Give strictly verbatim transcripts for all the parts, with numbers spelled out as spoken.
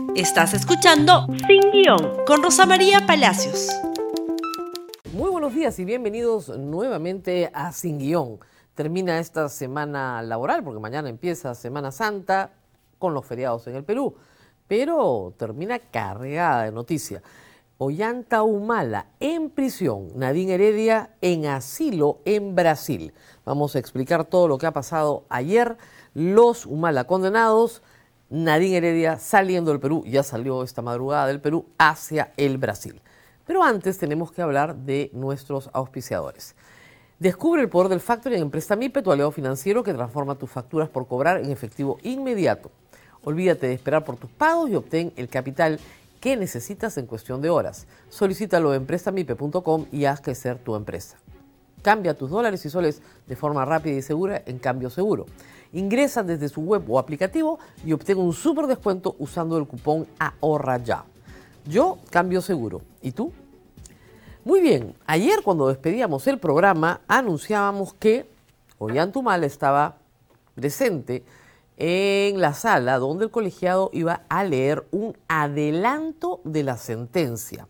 Estás escuchando Sin Guión con Rosa María Palacios. Muy buenos días y bienvenidos nuevamente a Sin Guión. Termina esta semana laboral porque mañana empieza Semana Santa con los feriados en el Perú, pero termina cargada de noticias. Ollanta Humala en prisión, Nadine Heredia en asilo en Brasil. Vamos a explicar todo lo que ha pasado ayer. Los Humala condenados, Nadine Heredia saliendo del Perú, ya salió esta madrugada del Perú hacia el Brasil. Pero antes tenemos que hablar de nuestros auspiciadores. Descubre el poder del factoring en Prestamipe, tu aliado financiero que transforma tus facturas por cobrar en efectivo inmediato. Olvídate de esperar por tus pagos y obtén el capital que necesitas en cuestión de horas. Solicítalo en prestamipe punto com y haz crecer tu empresa. Cambia tus dólares y soles de forma rápida y segura en Cambio Seguro. Ingresa desde su web o aplicativo y obtén un súper descuento usando el cupón Ahorra Ya. Yo Cambio Seguro. ¿Y tú? Muy bien, ayer cuando despedíamos el programa anunciábamos que Ollanta Humala estaba presente en la sala donde el colegiado iba a leer un adelanto de la sentencia.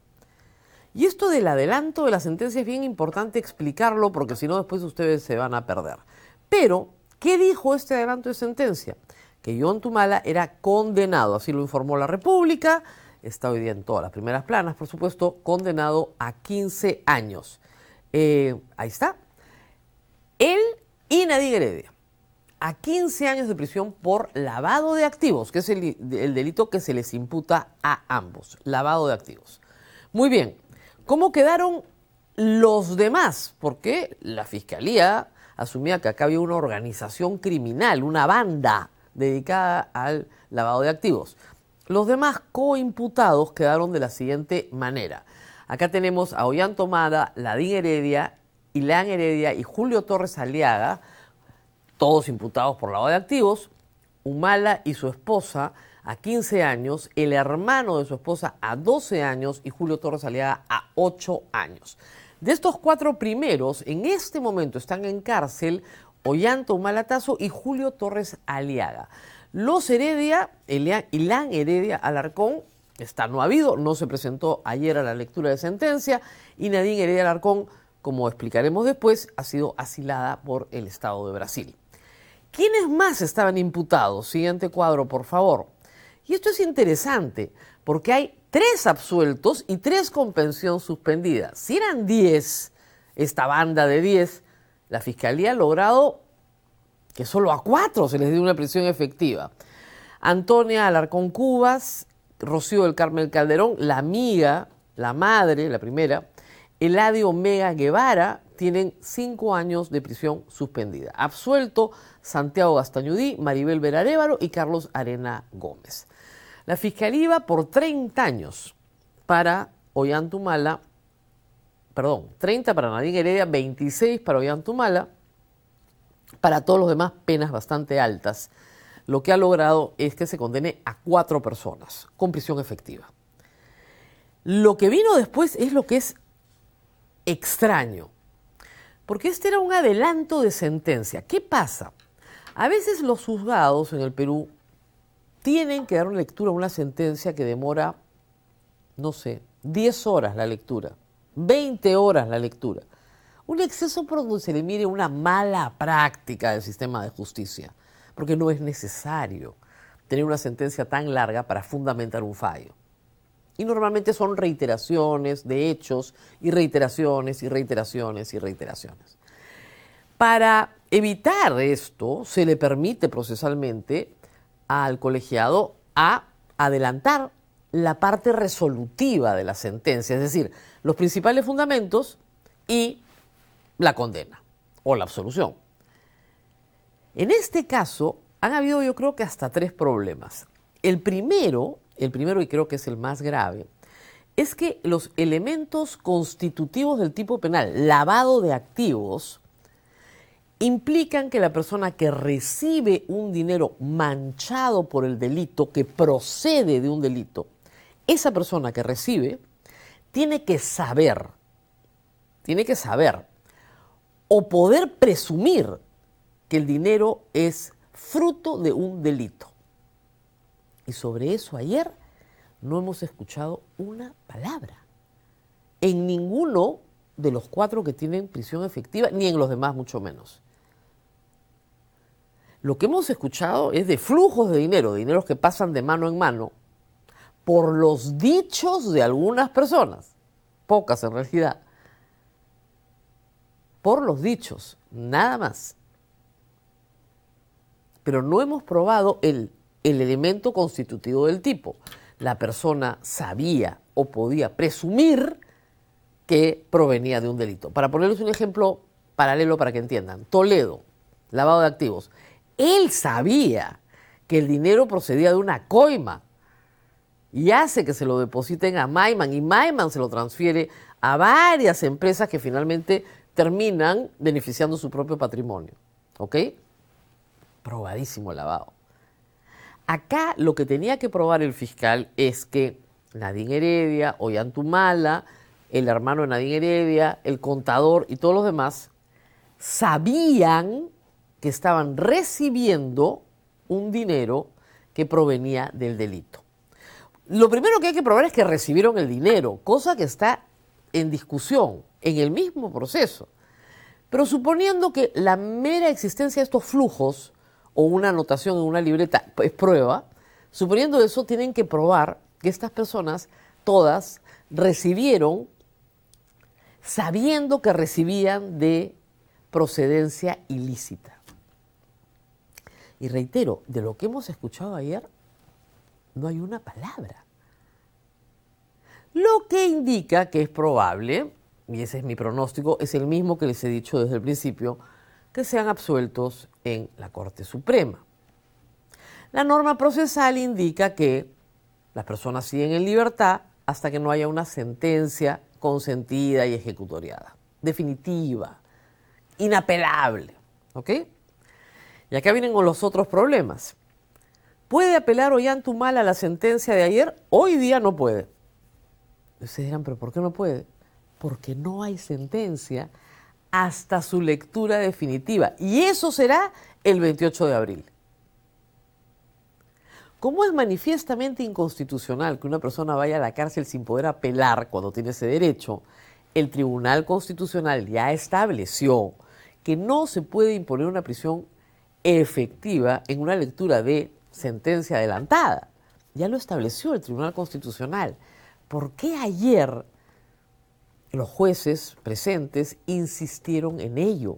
Y esto del adelanto de la sentencia es bien importante explicarlo porque si no después ustedes se van a perder. Pero, ¿qué dijo este adelanto de sentencia? Que Ollanta Humala era condenado, así lo informó la República, está hoy día en todas las primeras planas, por supuesto, condenado a quince años. Eh, ahí está. Él y Nadine Heredia. A quince años de prisión por lavado de activos, que es el, el delito que se les imputa a ambos, lavado de activos. Muy bien, ¿cómo quedaron los demás? Porque la Fiscalía asumía que acá había una organización criminal, una banda dedicada al lavado de activos. Los demás coimputados quedaron de la siguiente manera. Acá tenemos a Ollanta Humala, Nadine Heredia, Ilan Heredia y Julio Torres Aliaga, todos imputados por lavado de activos. Humala y su esposa a quince años, el hermano de su esposa a doce años y Julio Torres Aliaga a ocho años. De estos cuatro primeros, en este momento están en cárcel Ollanta Humala Tazo y Julio Torres Aliaga. Los Heredia, Ilan Heredia Alarcón, está no habido, no se presentó ayer a la lectura de sentencia, y Nadine Heredia Alarcón, como explicaremos después, ha sido asilada por el Estado de Brasil. ¿Quiénes más estaban imputados? Siguiente cuadro, por favor. Y esto es interesante, porque hay tres absueltos y tres con pensión suspendida. Si eran diez, esta banda de diez, la Fiscalía ha logrado que solo a cuatro se les dé una prisión efectiva. Antonia Alarcón Cubas, Rocío del Carmen Calderón, la amiga, la madre, la primera, Eladio Omega Guevara, tienen cinco años de prisión suspendida. Absuelto Santiago Gastañudí, Maribel Verarévaro y Carlos Arena Gómez. La Fiscalía iba por treinta años para Ollanta Humala, perdón, treinta para Nadine Heredia, veintiséis para Ollanta Humala, para todos los demás penas bastante altas. Lo que ha logrado es que se condene a cuatro personas con prisión efectiva. Lo que vino después es lo que es extraño, porque este era un adelanto de sentencia. ¿Qué pasa? A veces los juzgados en el Perú tienen que dar una lectura a una sentencia que demora, no sé, diez horas la lectura, veinte horas la lectura. Un exceso por donde se le mire una mala práctica del sistema de justicia, porque no es necesario tener una sentencia tan larga para fundamentar un fallo. Y normalmente son reiteraciones de hechos y reiteraciones y reiteraciones y reiteraciones. Para evitar esto, se le permite procesalmente al colegiado a adelantar la parte resolutiva de la sentencia, es decir, los principales fundamentos y la condena o la absolución. En este caso, han habido yo creo que hasta tres problemas. El primero, el primero y creo que es el más grave, es que los elementos constitutivos del tipo penal, lavado de activos, implican que la persona que recibe un dinero manchado por el delito, que procede de un delito, esa persona que recibe tiene que saber, tiene que saber o poder presumir que el dinero es fruto de un delito. Y sobre eso ayer no hemos escuchado una palabra. En ninguno de los cuatro que tienen prisión efectiva, ni en los demás mucho menos. Lo que hemos escuchado es de flujos de dinero, dineros que pasan de mano en mano, por los dichos de algunas personas, pocas en realidad, por los dichos, nada más. Pero no hemos probado el, el elemento constitutivo del tipo. La persona sabía o podía presumir que provenía de un delito. Para ponerles un ejemplo paralelo para que entiendan, Toledo, lavado de activos. Él sabía que el dinero procedía de una coima y hace que se lo depositen a Maiman y Maiman se lo transfiere a varias empresas que finalmente terminan beneficiando su propio patrimonio. ¿Ok? Probadísimo el lavado. Acá lo que tenía que probar el fiscal es que Nadine Heredia, Ollantumala, el hermano de Nadine Heredia, el contador y todos los demás sabían que estaban recibiendo un dinero que provenía del delito. Lo primero que hay que probar es que recibieron el dinero, cosa que está en discusión en el mismo proceso. Pero suponiendo que la mera existencia de estos flujos o una anotación en una libreta es prueba, suponiendo eso, tienen que probar que estas personas todas recibieron sabiendo que recibían de procedencia ilícita. Y reitero, de lo que hemos escuchado ayer, no hay una palabra. Lo que indica que es probable, y ese es mi pronóstico, es el mismo que les he dicho desde el principio, que sean absueltos en la Corte Suprema. La norma procesal indica que las personas siguen en libertad hasta que no haya una sentencia consentida y ejecutoriada, definitiva, inapelable, ¿ok? Y acá vienen con los otros problemas. ¿Puede apelar Ollantumala a la sentencia de ayer? Hoy día no puede. Ustedes dirán, ¿pero por qué no puede? Porque no hay sentencia hasta su lectura definitiva. Y eso será el veintiocho de abril. ¿Cómo es manifiestamente inconstitucional que una persona vaya a la cárcel sin poder apelar cuando tiene ese derecho? El Tribunal Constitucional ya estableció que no se puede imponer una prisión efectiva en una lectura de sentencia adelantada. Ya lo estableció el Tribunal Constitucional. ¿Por qué ayer los jueces presentes insistieron en ello?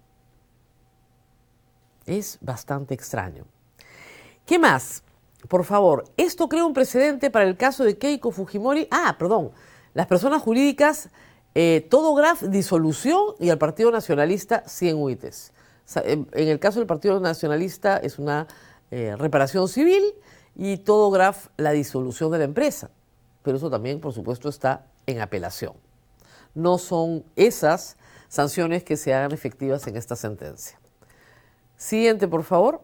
Es bastante extraño. ¿Qué más? Por favor, esto crea un precedente para el caso de Keiko Fujimori. Ah, perdón, las personas jurídicas, eh, todo graf disolución y al Partido Nacionalista cien huites. En el caso del Partido Nacionalista es una eh, reparación civil y todo graf la disolución de la empresa. Pero eso también, por supuesto, está en apelación. No son esas sanciones que se hagan efectivas en esta sentencia. Siguiente, por favor.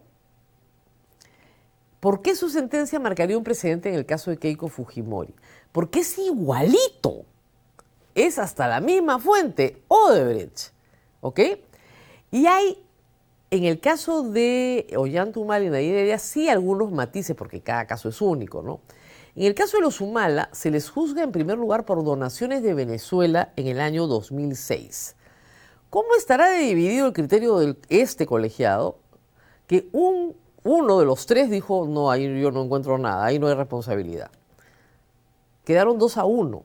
¿Por qué su sentencia marcaría un precedente en el caso de Keiko Fujimori? Porque es igualito. Es hasta la misma fuente, Odebrecht. ¿Ok? Y hay, en el caso de Ollantumala y Nadine Heredia, sí algunos matices, porque cada caso es único, ¿no? En el caso de los Humala, se les juzga en primer lugar por donaciones de Venezuela en el año dos mil seis. ¿Cómo estará dividido el criterio de este colegiado? Que un, uno de los tres dijo, no, ahí yo no encuentro nada, ahí no hay responsabilidad. Quedaron dos a uno.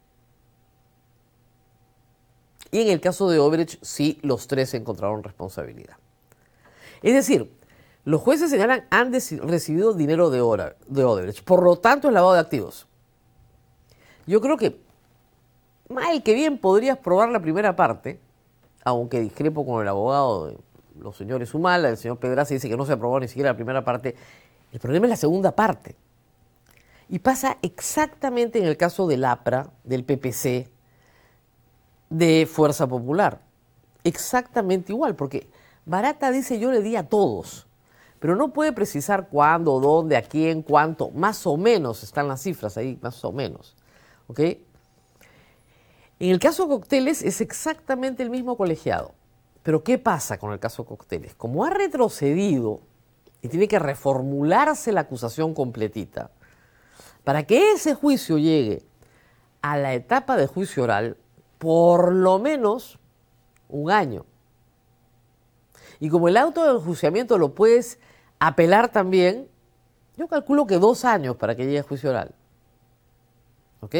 Y en el caso de Odebrecht, sí, los tres encontraron responsabilidad. Es decir, los jueces señalan han recibido dinero de Odebrecht, por lo tanto es lavado de activos. Yo creo que mal que bien podrías probar la primera parte, aunque discrepo con el abogado de los señores Humala, el señor Pedraza dice que no se aprobó ni siquiera la primera parte. El problema es la segunda parte. Y pasa exactamente en el caso del APRA, del P P C, de Fuerza Popular. Exactamente igual, porque Barata dice yo le di a todos. Pero no puede precisar cuándo, dónde, a quién, cuánto. Más o menos están las cifras ahí, más o menos. ¿Ok? En el caso Cocteles es exactamente el mismo colegiado. Pero ¿qué pasa con el caso Cocteles? Como ha retrocedido y tiene que reformularse la acusación completita, Para que ese juicio llegue a la etapa de juicio oral, por lo menos un año. Y como el auto de enjuiciamiento lo puedes apelar también, yo calculo que dos años para que llegue a juicio oral. ¿Ok?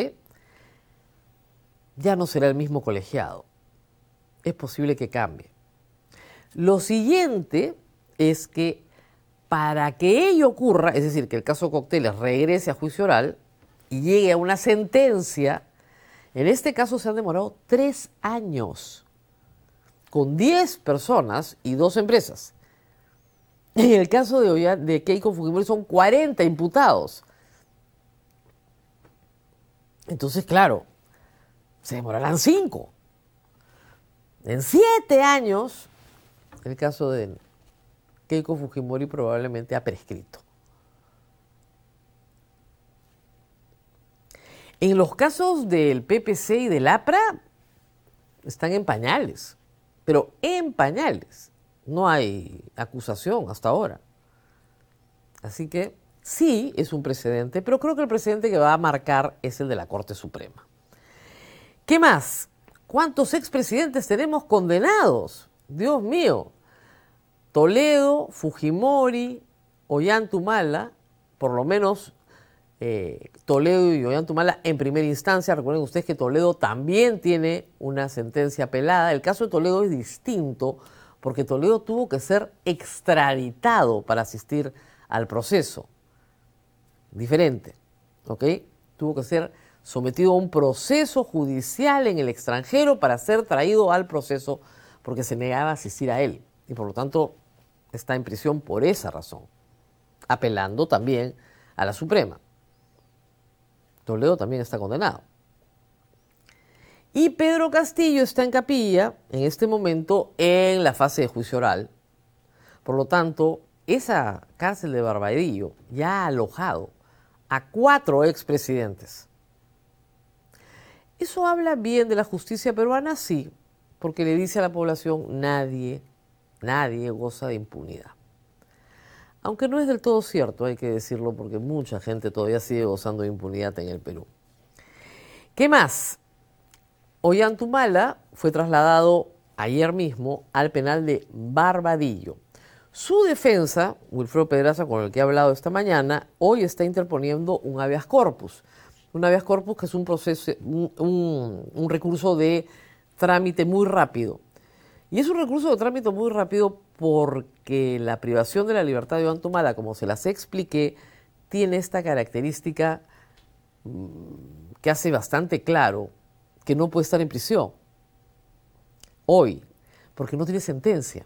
Ya no será el mismo colegiado. Es posible que cambie. Lo siguiente es que para que ello ocurra, es decir, que el caso Cocteles regrese a juicio oral y llegue a una sentencia, en este caso se han demorado tres años, con diez personas y dos empresas. En el caso de, de Keiko Fujimori son cuarenta imputados. Entonces, claro, se demorarán cinco. En siete años, el caso de Keiko Fujimori probablemente ha prescrito. En los casos del P P C y del APRA, están en pañales, pero en pañales. No hay acusación hasta ahora. Así que sí es un precedente, pero creo que el precedente que va a marcar es el de la Corte Suprema. ¿Qué más? ¿Cuántos expresidentes tenemos condenados? Dios mío. Toledo, Fujimori, Ollantumala, por lo menos eh, Toledo y Ollantumala en primera instancia. Recuerden ustedes que Toledo también tiene una sentencia apelada. El caso de Toledo es distinto porque Toledo tuvo que ser extraditado para asistir al proceso. Diferente, ¿ok? Tuvo que ser sometido a un proceso judicial en el extranjero para ser traído al proceso porque se negaba a asistir a él. Y por lo tanto está en prisión por esa razón, apelando también a la Suprema. Toledo también está condenado. Y Pedro Castillo está en capilla en este momento en la fase de juicio oral. Por lo tanto, esa cárcel de Barbadillo ya ha alojado a cuatro expresidentes. ¿Eso habla bien de la justicia peruana? Sí, porque le dice a la población, nadie, nadie goza de impunidad. Aunque no es del todo cierto, hay que decirlo, porque mucha gente todavía sigue gozando de impunidad en el Perú. ¿Qué más? Ollantumala fue trasladado ayer mismo al penal de Barbadillo. Su defensa, Wilfredo Pedraza, con el que he hablado esta mañana, hoy está interponiendo un habeas corpus. Un habeas corpus que es un proceso, un, un, un recurso de trámite muy rápido. Y es un recurso de trámite muy rápido porque la privación de la libertad de Ollantumala, como se las expliqué, tiene esta característica que hace bastante claro que no puede estar en prisión hoy, porque no tiene sentencia.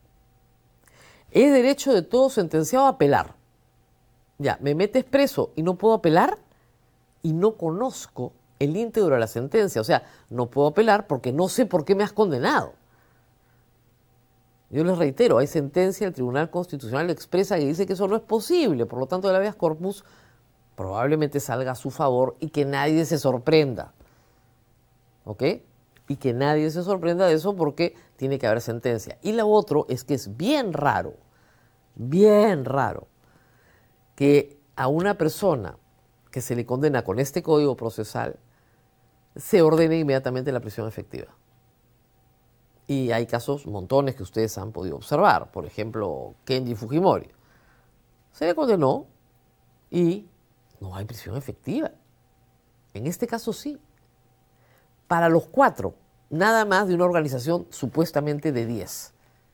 Es derecho de todo sentenciado a apelar. Ya, me metes preso y no puedo apelar y no conozco el íntegro de la sentencia. O sea, no puedo apelar porque no sé por qué me has condenado. Yo les reitero, hay sentencia del Tribunal Constitucional expresa que dice que eso no es posible. Por lo tanto, el habeas corpus probablemente salga a su favor y que nadie se sorprenda. ¿Ok? Y que nadie se sorprenda de eso porque tiene que haber sentencia. Y lo otro es que es bien raro, bien raro, que a una persona que se le condena con este código procesal se ordene inmediatamente la prisión efectiva. Y hay casos, montones, que ustedes han podido observar. Por ejemplo, Kenji Fujimori. Se le condenó y no hay prisión efectiva. En este caso sí. Para los cuatro, nada más de una organización supuestamente de diez.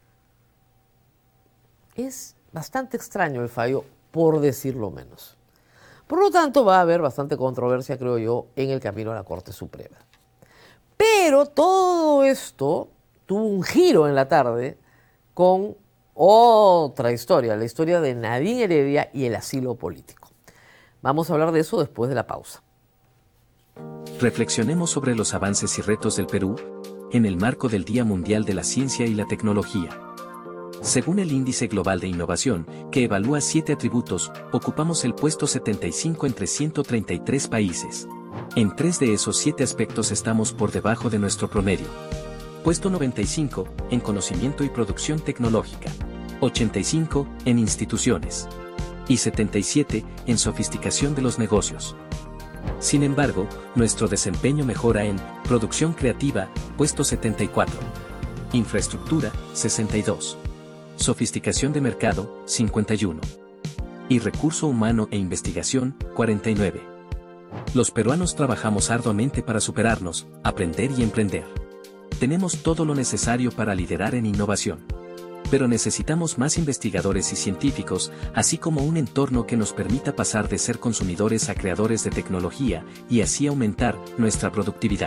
Es bastante extraño el fallo, por decirlo menos. Por lo tanto, va a haber bastante controversia, creo yo, en el camino a la Corte Suprema. Pero todo esto tuvo un giro en la tarde con otra historia, la historia de Nadine Heredia y el asilo político. Vamos a hablar de eso después de la pausa. Reflexionemos sobre los avances y retos del Perú en el marco del Día Mundial de la Ciencia y la Tecnología. Según el Índice Global de Innovación, que evalúa siete atributos, ocupamos el puesto setenta y cinco entre ciento treinta y tres países. En tres de esos siete aspectos estamos por debajo de nuestro promedio. Puesto noventa y cinco, en conocimiento y producción tecnológica. ochenta y cinco, en instituciones. y setenta y siete en sofisticación de los negocios. Sin embargo, nuestro desempeño mejora en producción creativa, puesto setenta y cuatro. Infraestructura, sesenta y dos. Sofisticación de mercado, cincuenta y uno. Y recurso humano e investigación, cuarenta y nueve. Los peruanos trabajamos arduamente para superarnos, aprender y emprender. Tenemos todo lo necesario para liderar en innovación. Pero necesitamos más investigadores y científicos, así como un entorno que nos permita pasar de ser consumidores a creadores de tecnología, y así aumentar nuestra productividad.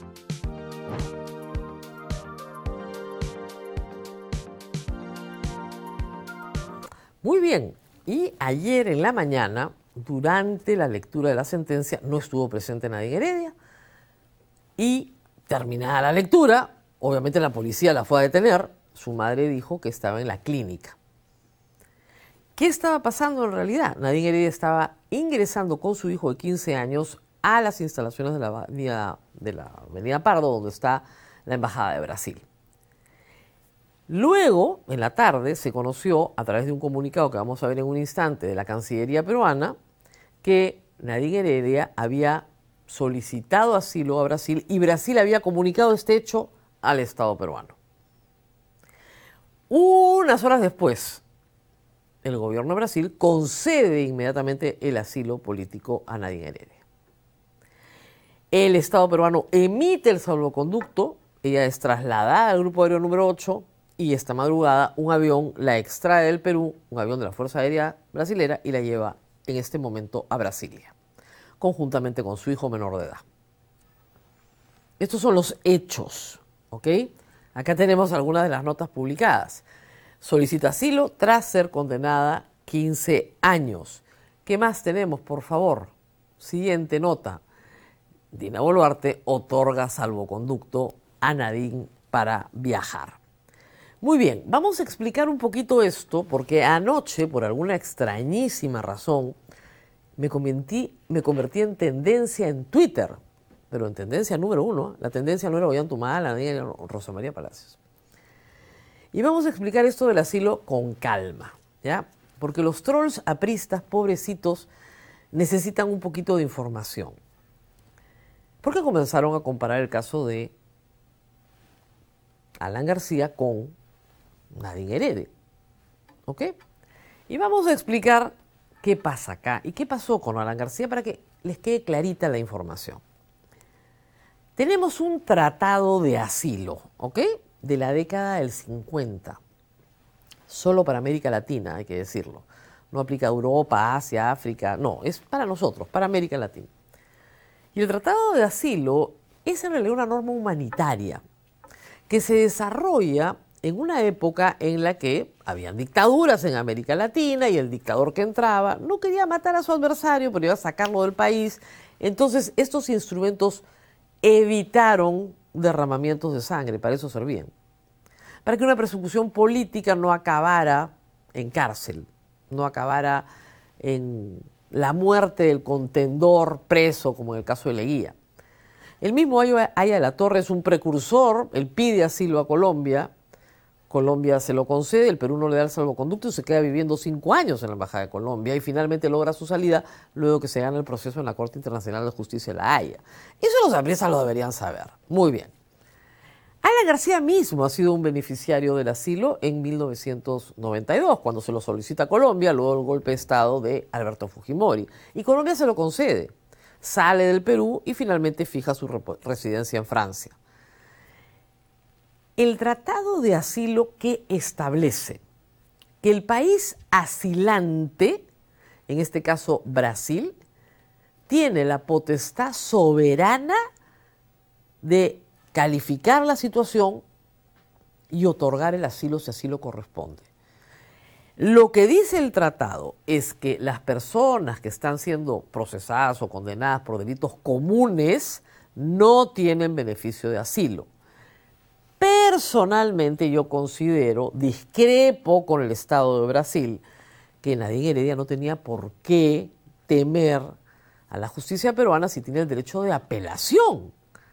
Muy bien, y ayer en la mañana, durante la lectura de la sentencia, no estuvo presente Nadine Heredia, y terminada la lectura, obviamente la policía la fue a detener. Su madre dijo que estaba en la clínica. ¿Qué estaba pasando en realidad? Nadine Heredia estaba ingresando con su hijo de quince años a las instalaciones de la avenida, de la avenida Pardo, donde está la Embajada de Brasil. Luego, en la tarde, se conoció, a través de un comunicado que vamos a ver en un instante de la Cancillería peruana, que Nadine Heredia había solicitado asilo a Brasil y Brasil había comunicado este hecho al Estado peruano. Unas horas después, el gobierno de Brasil concede inmediatamente el asilo político a Nadine Heredia. El Estado peruano emite el salvoconducto, ella es trasladada al grupo aéreo número ocho y esta madrugada un avión la extrae del Perú, un avión de la Fuerza Aérea Brasilera, y la lleva en este momento a Brasilia, conjuntamente con su hijo menor de edad. Estos son los hechos, ¿ok? Acá tenemos algunas de las notas publicadas. Solicita asilo tras ser condenada quince años. ¿Qué más tenemos, por favor? Siguiente nota. Dina Boluarte otorga salvoconducto a Nadine para viajar. Muy bien, vamos a explicar un poquito esto, porque anoche, por alguna extrañísima razón, me convertí, me convertí en tendencia en Twitter. Pero en tendencia número uno, la tendencia no era Ollanta-Humala, ni era Rosa María Palacios. Y vamos a explicar esto del asilo con calma, ¿ya? Porque los trolls apristas, pobrecitos, necesitan un poquito de información. Porque comenzaron a comparar el caso de Alan García con Nadine Heredia, ¿ok? Y vamos a explicar qué pasa acá y qué pasó con Alan García para que les quede clarita la información. Tenemos un tratado de asilo, ¿ok? De la década del cincuenta. Solo para América Latina, hay que decirlo. No aplica a Europa, Asia, África. No, es para nosotros, para América Latina. Y el tratado de asilo es en realidad una norma humanitaria que se desarrolla en una época en la que habían dictaduras en América Latina y el dictador que entraba no quería matar a su adversario, pero iba a sacarlo del país. Entonces, estos instrumentos evitaron derramamientos de sangre, para eso servían. Para que una persecución política no acabara en cárcel, no acabara en la muerte del contendor preso, como en el caso de Leguía. El mismo Aya de la Torre es un precursor, él pide asilo a Colombia, Colombia se lo concede, el Perú no le da el salvoconducto y se queda viviendo cinco años en la Embajada de Colombia y finalmente logra su salida luego que se gana el proceso en la Corte Internacional de Justicia de La Haya. Eso los apristas lo deberían saber. Muy bien. Alan García mismo ha sido un beneficiario del asilo en mil novecientos noventa y dos, cuando se lo solicita a Colombia, luego del golpe de Estado de Alberto Fujimori. Y Colombia se lo concede. Sale del Perú y finalmente fija su residencia en Francia. El tratado de asilo que establece que el país asilante, en este caso Brasil, tiene la potestad soberana de calificar la situación y otorgar el asilo si así lo corresponde. Lo que dice el tratado es que las personas que están siendo procesadas o condenadas por delitos comunes no tienen beneficio de asilo. Personalmente yo considero, discrepo con el Estado de Brasil, que Nadine Heredia no tenía por qué temer a la justicia peruana si tiene el derecho de apelación.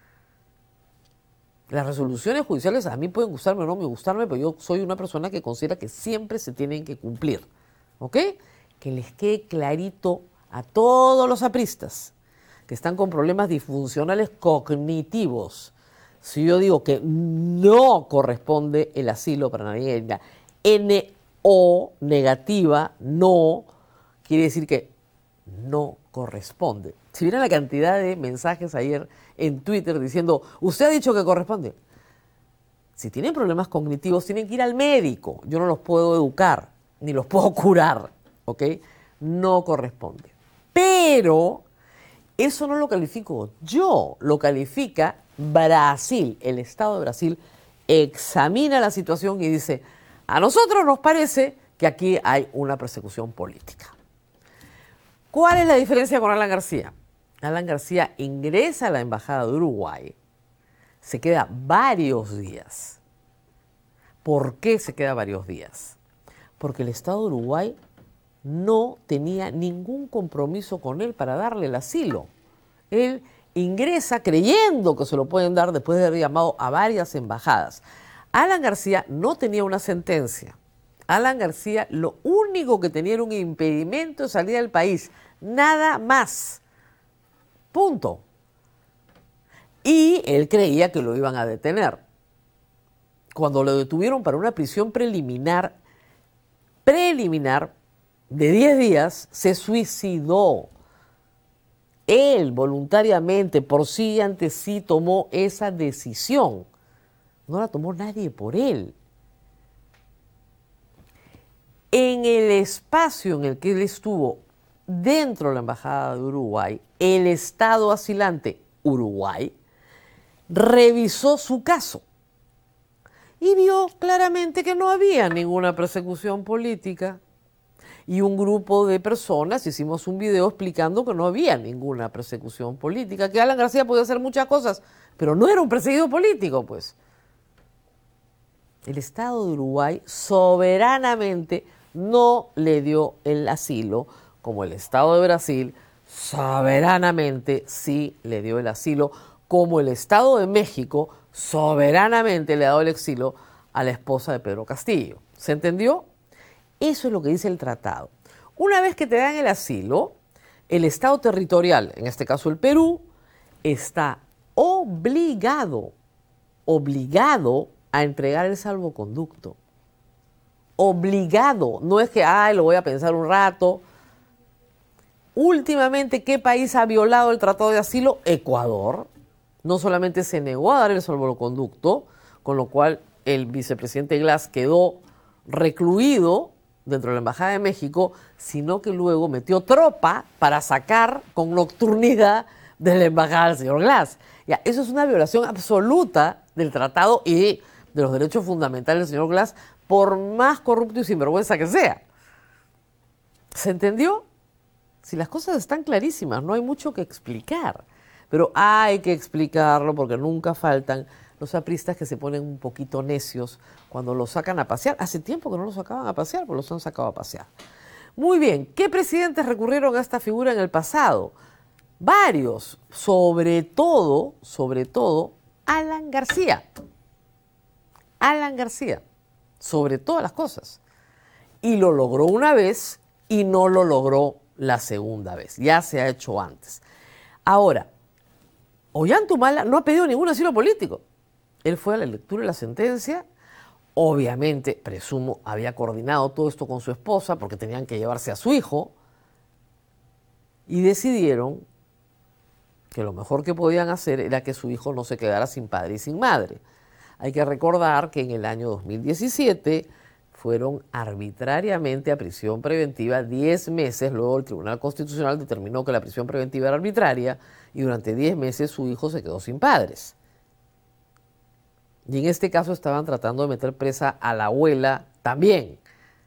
Las resoluciones judiciales a mí pueden gustarme o no me gustarme, pero yo soy una persona que considera que siempre se tienen que cumplir, ¿ok? que les quede clarito a todos los apristas que están con problemas disfuncionales cognitivos. Si yo digo que no corresponde el asilo para Nayeli, N O negativa, no, quiere decir que no corresponde. Si vieran la cantidad de mensajes ayer en Twitter diciendo, usted ha dicho que corresponde. Si tienen problemas cognitivos, tienen que ir al médico. Yo no los puedo educar, ni los puedo curar, ¿ok? No corresponde. Pero eso no lo califico yo, lo califica Brasil. El Estado de Brasil examina la situación y dice, a nosotros nos parece que aquí hay una persecución política. ¿Cuál es la diferencia con Alan García? Alan García ingresa a la Embajada de Uruguay, se queda varios días. ¿Por qué se queda varios días? Porque el Estado de Uruguay no tenía ningún compromiso con él para darle el asilo. Él ingresa creyendo que se lo pueden dar después de haber llamado a varias embajadas. Alan García no tenía una sentencia. Alan García lo único que tenía era un impedimento de salida del país. Nada más. Punto. Y él creía que lo iban a detener. Cuando lo detuvieron para una prisión preliminar, preliminar de diez días, se suicidó. Él voluntariamente, por sí y ante sí, tomó esa decisión. No la tomó nadie por él. En el espacio en el que él estuvo dentro de la Embajada de Uruguay, el Estado asilante Uruguay revisó su caso y vio claramente que no había ninguna persecución política. Y un grupo de personas hicimos un video explicando que no había ninguna persecución política, que Alan García podía hacer muchas cosas, pero no era un perseguido político, pues. El Estado de Uruguay soberanamente no le dio el asilo, como el Estado de Brasil soberanamente sí le dio el asilo, como el Estado de México soberanamente le ha dado el asilo a la esposa de Pedro Castillo. ¿Se entendió? Eso es lo que dice el tratado. Una vez que te dan el asilo, el Estado territorial, en este caso el Perú, está obligado, obligado a entregar el salvoconducto. Obligado. No es que, ay, lo voy a pensar un rato. Últimamente, ¿qué país ha violado el tratado de asilo? Ecuador. No solamente se negó a dar el salvoconducto, con lo cual el vicepresidente Glass quedó recluido dentro de la Embajada de México, sino que luego metió tropa para sacar con nocturnidad de la Embajada al señor Glass. Ya, eso es una violación absoluta del tratado y de los derechos fundamentales del señor Glass, por más corrupto y sinvergüenza que sea. ¿Se entendió? Si las cosas están clarísimas, no hay mucho que explicar. Pero hay que explicarlo porque nunca faltan los apristas que se ponen un poquito necios cuando los sacan a pasear. Hace tiempo que no los sacaban a pasear, pero los han sacado a pasear. Muy bien, ¿qué presidentes recurrieron a esta figura en el pasado? Varios, sobre todo, sobre todo, Alan García. Alan García, sobre todas las cosas. Y lo logró una vez y no lo logró la segunda vez. Ya se ha hecho antes. Ahora, Ollanta no ha pedido ningún asilo político. Él fue a la lectura de la sentencia. Obviamente, presumo, había coordinado todo esto con su esposa porque tenían que llevarse a su hijo. Y decidieron que lo mejor que podían hacer era que su hijo no se quedara sin padre y sin madre. Hay que recordar que en el año dos mil diecisiete fueron arbitrariamente a prisión preventiva diez meses, luego el Tribunal Constitucional determinó que la prisión preventiva era arbitraria y durante diez meses su hijo se quedó sin padres. Y en este caso estaban tratando de meter presa a la abuela también.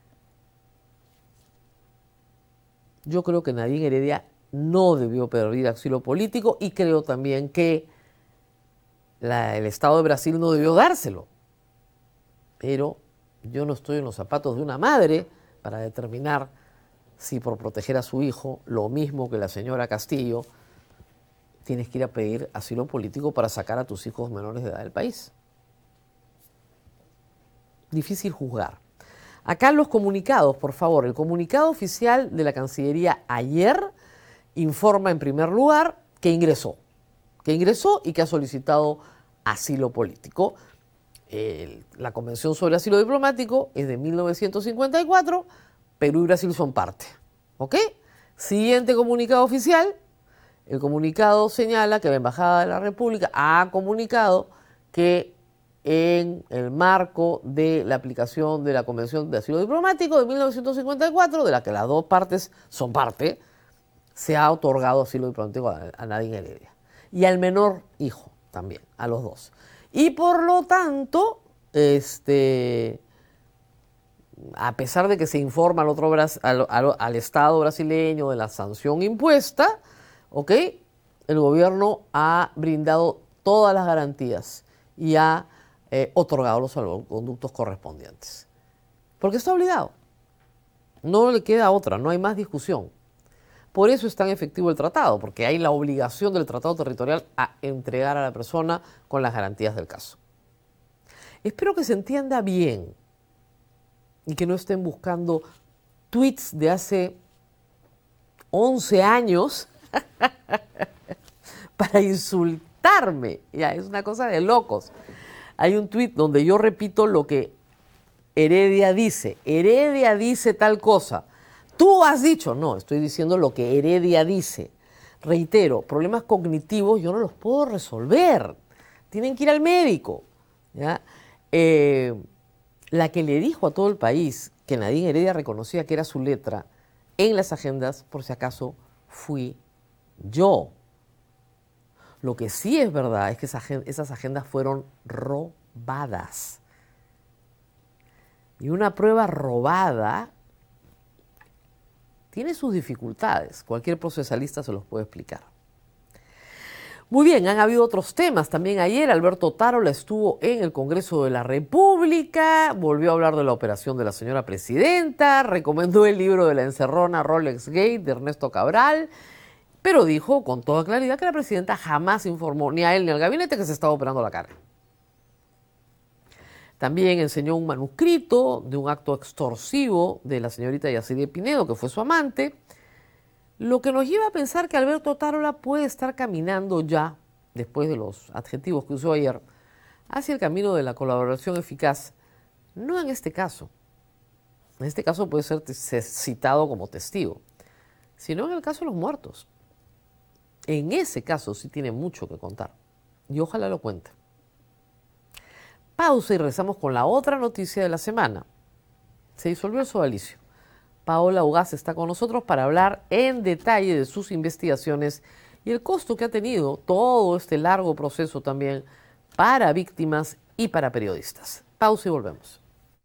Yo creo que Nadine Heredia no debió pedir asilo político y creo también que la, el Estado de Brasil no debió dárselo. Pero yo no estoy en los zapatos de una madre para determinar si por proteger a su hijo, lo mismo que la señora Castillo, tienes que ir a pedir asilo político para sacar a tus hijos menores de edad del país. Difícil juzgar. Acá los comunicados, por favor. El comunicado oficial de la Cancillería ayer informa en primer lugar que ingresó, que ingresó y que ha solicitado asilo político. El, la Convención sobre Asilo Diplomático es de mil novecientos cincuenta y cuatro, Perú y Brasil son parte. ¿Ok? Siguiente comunicado oficial. El comunicado señala que la Embajada de la República ha comunicado que en el marco de la aplicación de la Convención de Asilo Diplomático de mil novecientos cincuenta y cuatro, de la que las dos partes son parte, se ha otorgado asilo diplomático a, a Nadine Heredia. Y al menor hijo también, a los dos. Y por lo tanto, este, a pesar de que se informa al, otro, al, al, al Estado brasileño de la sanción impuesta, ¿ok?, el gobierno ha brindado todas las garantías y ha eh, otorgado los salvoconductos correspondientes. Porque está obligado. No le queda otra, no hay más discusión. Por eso es tan efectivo el tratado, porque hay la obligación del tratado territorial a entregar a la persona con las garantías del caso. Espero que se entienda bien y que no estén buscando tweets de hace once años para insultarme. Ya, es una cosa de locos. Hay un tweet donde yo repito lo que Heredia dice. Heredia dice tal cosa. Tú has dicho. No, estoy diciendo lo que Heredia dice. Reitero, problemas cognitivos yo no los puedo resolver. Tienen que ir al médico. ¿Ya? Eh, la que le dijo a todo el país que Nadine Heredia reconocía que era su letra en las agendas, por si acaso, fui yo. Lo que sí es verdad es que esas agendas fueron robadas. Y una prueba robada tiene sus dificultades. Cualquier procesalista se los puede explicar. Muy bien, han habido otros temas. También ayer Alberto Otárola estuvo en el Congreso de la República, volvió a hablar de la operación de la señora presidenta, recomendó el libro de la encerrona Rolex Gate de Ernesto Cabral, pero dijo con toda claridad que la presidenta jamás informó ni a él ni al gabinete que se estaba operando la cara. También enseñó un manuscrito de un acto extorsivo de la señorita Yaciré Pinedo, que fue su amante, lo que nos lleva a pensar que Alberto Otárola puede estar caminando ya, después de los adjetivos que usó ayer, hacia el camino de la colaboración eficaz, no en este caso. En este caso puede ser citado como testigo, sino en el caso de los muertos. En ese caso sí tiene mucho que contar, y ojalá lo cuente. Pausa y regresamos con la otra noticia de la semana. Se disolvió el sodalicio. Paola Ugaz está con nosotros para hablar en detalle de sus investigaciones y el costo que ha tenido todo este largo proceso también para víctimas y para periodistas. Pausa y volvemos.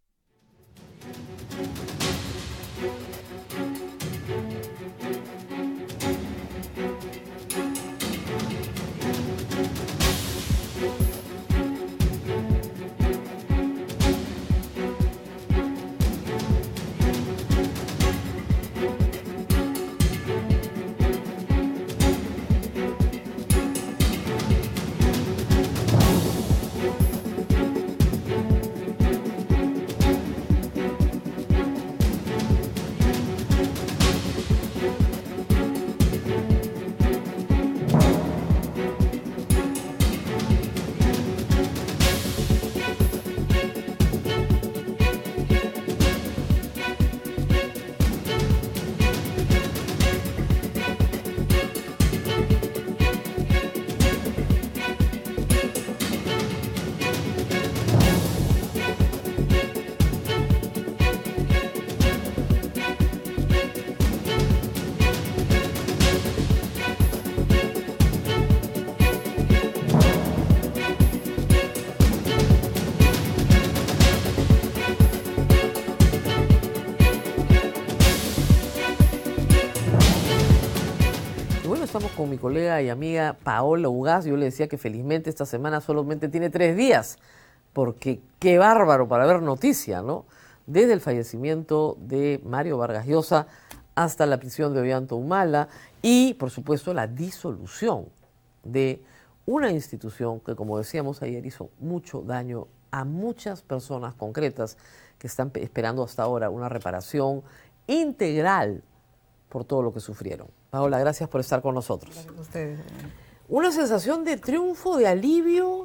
Estamos con mi colega y amiga Paola Ugaz. Yo le decía que felizmente esta semana solamente tiene tres días, porque qué bárbaro para ver noticia, ¿no? Desde el fallecimiento de Mario Vargas Llosa hasta la prisión de Ollanta Humala y, por supuesto, la disolución de una institución que, como decíamos ayer, hizo mucho daño a muchas personas concretas que están esperando hasta ahora una reparación integral por todo lo que sufrieron. Paola, gracias por estar con nosotros. Gracias a ustedes. Una sensación de triunfo, de alivio.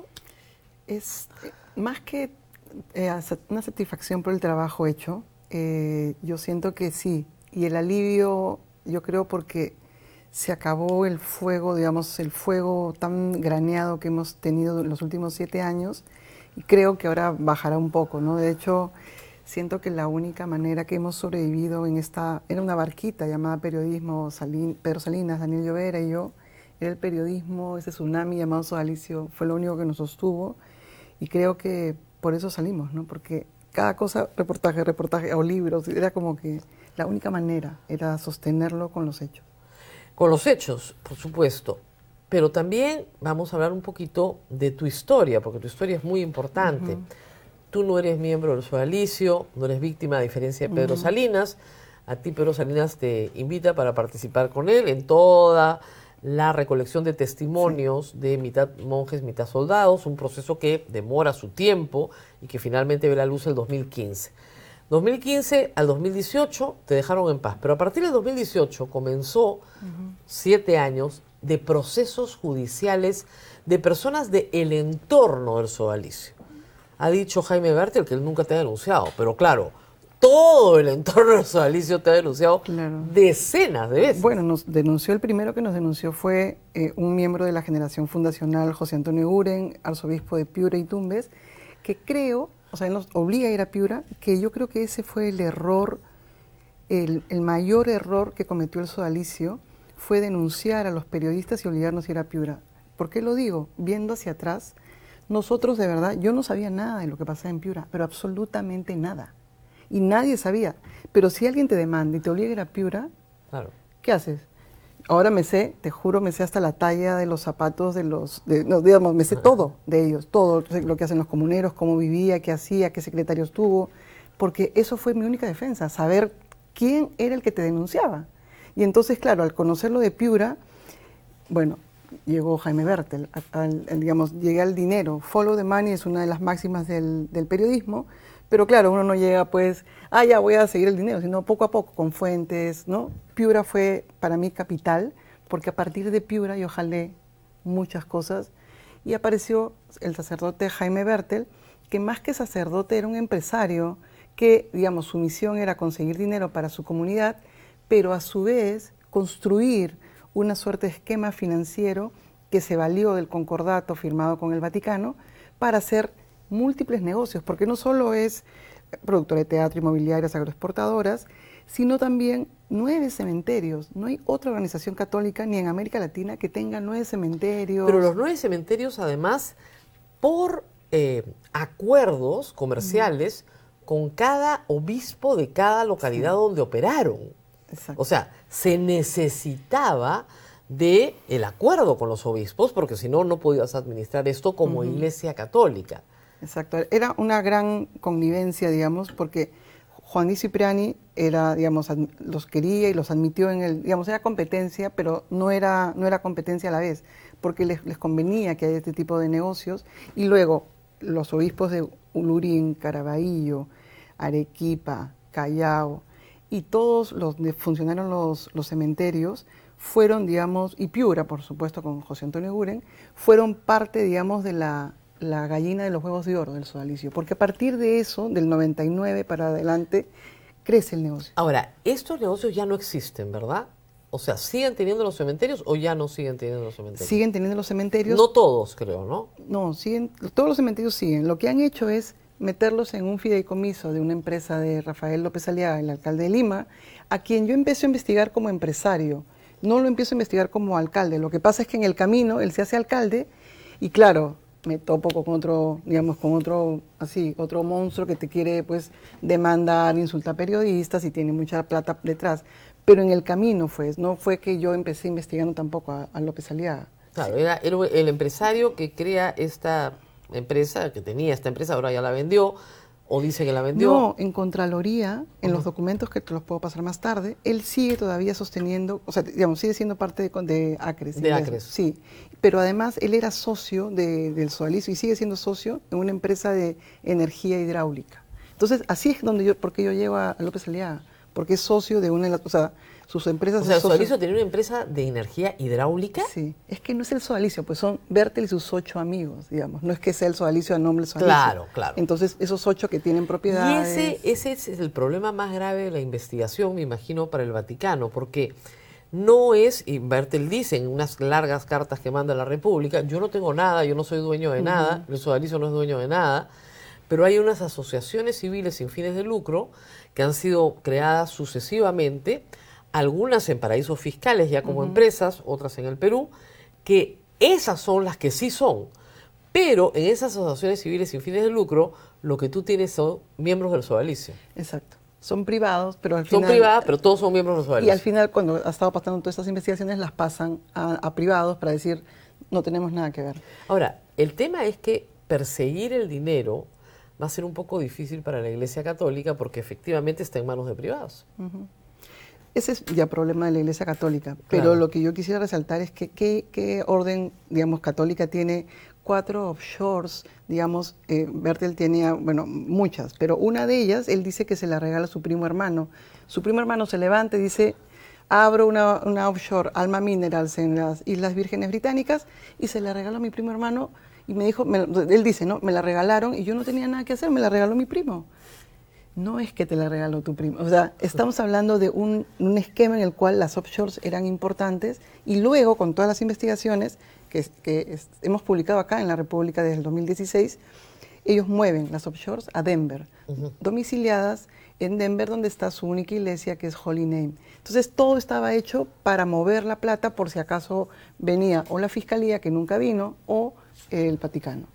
Es eh, más que eh, una satisfacción por el trabajo hecho, eh, yo siento que sí. Y el alivio, yo creo porque se acabó el fuego, digamos, el fuego tan graneado que hemos tenido en los últimos siete años, y creo que ahora bajará un poco, ¿no? De hecho, siento que la única manera que hemos sobrevivido en esta, era una barquita llamada periodismo, Salín, Pedro Salinas, Daniel Llovera y yo, era el periodismo, ese tsunami llamado Sodalicio, fue lo único que nos sostuvo, y creo que por eso salimos, ¿no? Porque cada cosa, reportaje, reportaje, o libros, era como que la única manera era sostenerlo con los hechos. Con los hechos, por supuesto, pero también vamos a hablar un poquito de tu historia, porque tu historia es muy importante. Uh-huh. Tú no eres miembro del Sodalicio, no eres víctima, a diferencia de Pedro uh-huh. Salinas. A ti Pedro Salinas te invita para participar con él en toda la recolección de testimonios sí. de mitad monjes, mitad soldados, un proceso que demora su tiempo y que finalmente ve la luz el dos mil quince. dos mil quince al dos mil dieciocho te dejaron en paz, pero a partir del dos mil dieciocho comenzó uh-huh. siete años de procesos judiciales de personas del entorno del Sodalicio. Ha dicho Jaime Bertel que él nunca te ha denunciado, pero claro, todo el entorno del Sodalicio te ha denunciado claro. decenas de veces. Bueno, nos denunció, el primero que nos denunció fue eh, un miembro de la generación fundacional, José Antonio Uren, arzobispo de Piura y Tumbes, que creo, o sea, él nos obliga a ir a Piura, que yo creo que ese fue el error, el, el mayor error que cometió el Sodalicio, fue denunciar a los periodistas y obligarnos a ir a Piura. ¿Por qué lo digo? Viendo hacia atrás, nosotros de verdad, yo no sabía nada de lo que pasaba en Piura, pero absolutamente nada. Y nadie sabía. Pero si alguien te demanda y te obliga a ir a Piura, claro. ¿qué haces? Ahora me sé, te juro, me sé hasta la talla de los zapatos de los, de, no, digamos, me sé todo de ellos, todo lo que hacen los comuneros, cómo vivía, qué hacía, qué secretarios tuvo, porque eso fue mi única defensa, saber quién era el que te denunciaba. Y entonces, claro, al conocerlo de Piura, bueno, llegó Jaime Bertel, al, al, digamos, llegué al dinero. Follow the money es una de las máximas del, del periodismo, pero claro, uno no llega pues, ah, ya voy a seguir el dinero, sino poco a poco, con fuentes, ¿no? Piura fue para mí capital, porque a partir de Piura yo jalé muchas cosas y apareció el sacerdote Jaime Bertel, que más que sacerdote era un empresario que, digamos, su misión era conseguir dinero para su comunidad, pero a su vez construir una suerte de esquema financiero que se valió del concordato firmado con el Vaticano para hacer múltiples negocios, porque no solo es productora de teatro, inmobiliarias, agroexportadoras, sino también nueve cementerios. No hay otra organización católica ni en América Latina que tenga nueve cementerios. Pero los nueve cementerios, además, por eh, acuerdos comerciales mm. con cada obispo de cada localidad sí. donde operaron. Exacto. O sea, se necesitaba de el acuerdo con los obispos, porque si no, no podías administrar esto como uh-huh. iglesia católica. Exacto, era una gran connivencia, digamos, porque Juan Di Cipriani era, digamos, los quería y los admitió en el, digamos, era competencia, pero no era, no era competencia a la vez, porque les, les convenía que haya este tipo de negocios. Y luego, los obispos de Ulurín, Caraballo, Arequipa, Callao, y todos los donde funcionaron los, los cementerios, fueron, digamos, y Piura, por supuesto, con José Antonio Uren, fueron parte, digamos, de la... la gallina de los huevos de oro del Sodalicio, porque a partir de eso, del noventa y nueve para adelante, crece el negocio. Ahora, estos negocios ya no existen, ¿verdad? O sea, ¿siguen teniendo los cementerios o ya no siguen teniendo los cementerios? Siguen teniendo los cementerios. No todos, creo, ¿no? No, siguen, todos los cementerios siguen. Lo que han hecho es meterlos en un fideicomiso de una empresa de Rafael López Aliaga, el alcalde de Lima, a quien yo empiezo a investigar como empresario. No lo empiezo a investigar como alcalde. Lo que pasa es que en el camino él se hace alcalde y claro, me topo con otro, digamos, con otro, así, otro monstruo que te quiere, pues, demandar, insultar a periodistas y tiene mucha plata detrás. Pero en el camino fue, no fue que yo empecé investigando tampoco a, a López Aliaga. Claro, era, era el empresario que crea esta empresa, que tenía esta empresa, ahora ya la vendió, ¿O dice que la vendió? No, en Contraloría, en uh-huh. los documentos que te los puedo pasar más tarde, él sigue todavía sosteniendo, o sea, digamos, sigue siendo parte de, de Acres. De Acres. Sí, pero además él era socio de, del Sodalicio y sigue siendo socio en una empresa de energía hidráulica. Entonces, así es donde yo, porque yo llevo a López Aliaga, porque es socio de una, o sea, sus empresas... O sea, el socio... Sodalicio tiene una empresa de energía hidráulica. Sí, es que no es el Sodalicio, pues son Bertel y sus ocho amigos, digamos. No es que sea el Sodalicio a nombre del Sodalicio. Claro, claro. Entonces, esos ocho que tienen propiedades... Y ese, ese es el problema más grave de la investigación, me imagino, para el Vaticano, porque no es, y Bertel dice en unas largas cartas que manda a la República, yo no tengo nada, yo no soy dueño de nada, uh-huh. el Sodalicio no es dueño de nada, pero hay unas asociaciones civiles sin fines de lucro que han sido creadas sucesivamente, algunas en paraísos fiscales ya como uh-huh. empresas, otras en el Perú, que esas son las que sí son. Pero en esas asociaciones civiles sin fines de lucro, lo que tú tienes son miembros del Sodalicio. Exacto. Son privados, pero al son final... Son privadas, pero todos son miembros del Sodalicio. Y al final, cuando ha estado pasando todas estas investigaciones, las pasan a, a privados para decir, no tenemos nada que ver. Ahora, el tema es que perseguir el dinero va a ser un poco difícil para la Iglesia Católica porque efectivamente está en manos de privados. Uh-huh. Ese es ya problema de la Iglesia Católica, pero claro. lo que yo quisiera resaltar es que qué orden, digamos, católica tiene cuatro offshores, digamos, eh, Bertel tenía, bueno, muchas, pero una de ellas, él dice que se la regala a su primo hermano. Su primo hermano se levanta y dice, abro una, una offshore, Alma Minerals, en las Islas Vírgenes Británicas, y se la regaló a mi primo hermano, y me dijo, me, él dice, ¿no? Me la regalaron y yo no tenía nada que hacer, me la regaló mi primo. No es que te la regaló tu primo. O sea, estamos hablando de un, un esquema en el cual las offshores eran importantes y luego, con todas las investigaciones que, que es, hemos publicado acá en la República desde el dos mil dieciséis, ellos mueven las offshores a Denver, uh-huh. domiciliadas en Denver, donde está su única iglesia, que es Holy Name. Entonces, todo estaba hecho para mover la plata por si acaso venía o la Fiscalía, que nunca vino, o el Vaticano.